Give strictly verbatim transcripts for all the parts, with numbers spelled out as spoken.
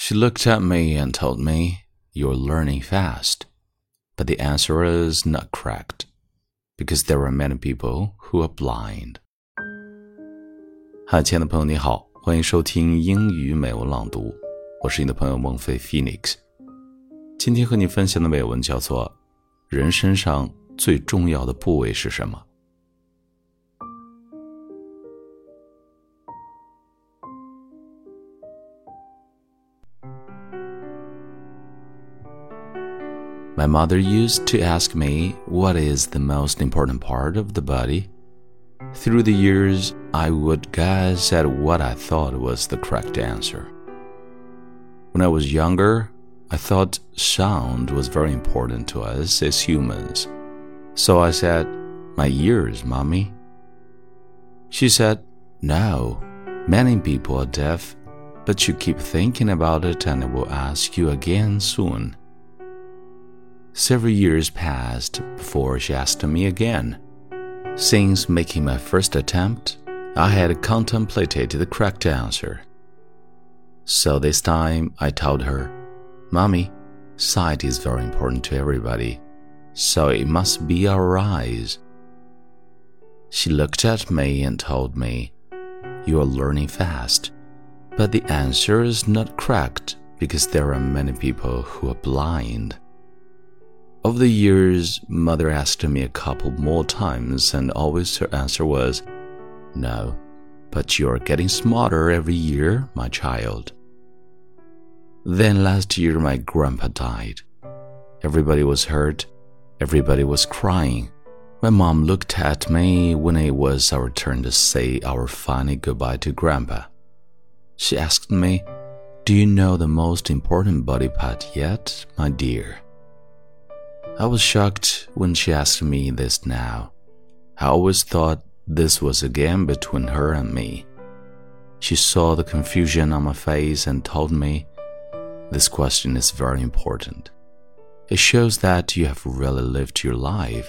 She looked at me and told me, "You're learning fast." But the answer is not correct, because there are many people who are blind. 嗨，亲爱的朋友你好，欢迎收听英语美文朗读，我是你的朋友孟非 Phoenix。今天和你分享的美文叫做人身上最重要的部位是什么？ My mother used to ask me what is the most important part of the body. Through the years, I would guess at what I thought was the correct answer. When I was younger, I thought sound was very important to us as humans. So I said, "My ears, Mommy." She said, "No, many people are deaf, but you keep thinking about it and I will ask you again soon." Several years passed before she asked me again. Since making my first attempt, I had contemplated the correct answer. So this time I told her, "Mommy, sight is very important to everybody, so it must be our eyes." She looked at me and told me, "You are learning fast, but the answer is not correct because there are many people who are blind." Over the years, Mother asked me a couple more times and always her answer was, "No, but you're getting smarter every year, my child." Then last year my grandpa died. Everybody was hurt. Everybody was crying. My mom looked at me when it was our turn to say our final goodbye to grandpa. She asked me, "Do you know the most important body part yet, my dear?" I was shocked when she asked me this now. I always thought this was a game between her and me. She saw the confusion on my face and told me, "This question is very important. It shows that you have really lived your life."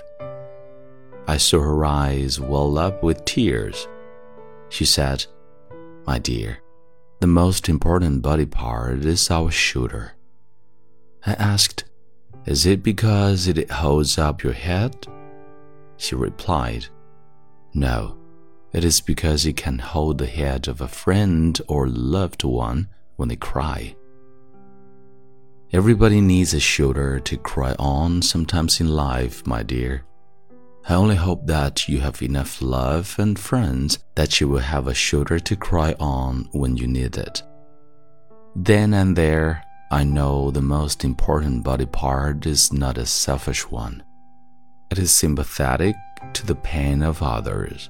I saw her eyes well up with tears. She said, "My dear, the most important body part is our shoulder." I asked, "Is it because it holds up your head?" She replied, "No, it is because it can hold the head of a friend or loved one when they cry." Everybody needs a shoulder to cry on sometimes in life, my dear. I only hope that you have enough love and friends that you will have a shoulder to cry on when you need it. Then and there, I know the most important body part is not a selfish one. It is sympathetic to the pain of others.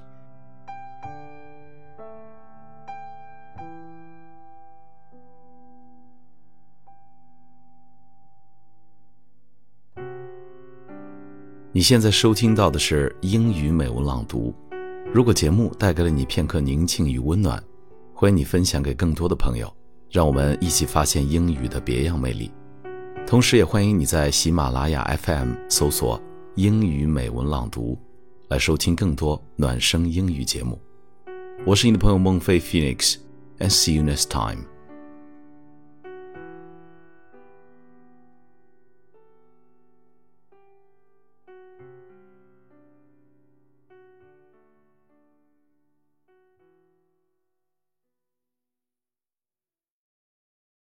你现在收听到的是英语美文朗读。如果节目带给了你片刻宁静与温暖，欢迎你分享给更多的朋友，让我们一起发现英语的别样魅力。同时也欢迎你在喜马拉雅 F M 搜索英语美文朗读，来收听更多暖声英语节目。我是你的朋友孟非 Phoenix, and see you next time.